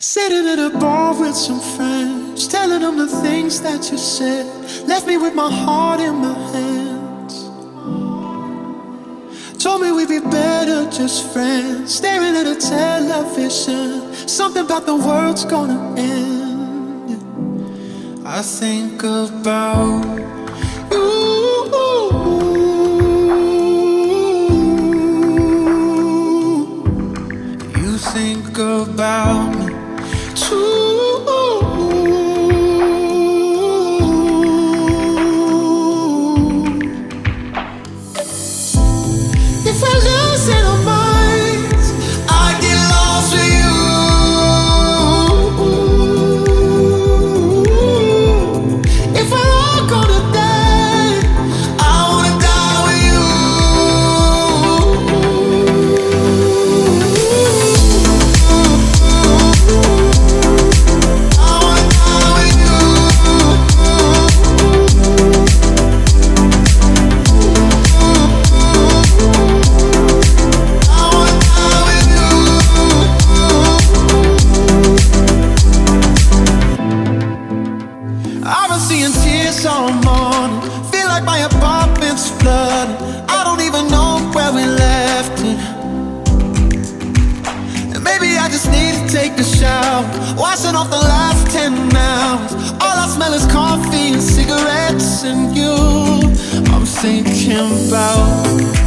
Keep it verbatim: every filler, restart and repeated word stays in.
Sitting at a bar with some friends, telling them the things that you said. Left me with my heart in my hands. Told me we'd be better just friends. Staring at a television, something about the world's gonna end. I think about you. You think about me too. If I lose in our minds, I get lost with you. If we're all gonna die, I wanna die with you. I wanna die with you. I wanna die with you. I've been seeing tears all morning. Feel like my apartment's flooded. I don't even know where we left it. And maybe I just need to take a shower, washing off the last ten hours. All I smell is coffee and cigarettes and you. I'm thinking about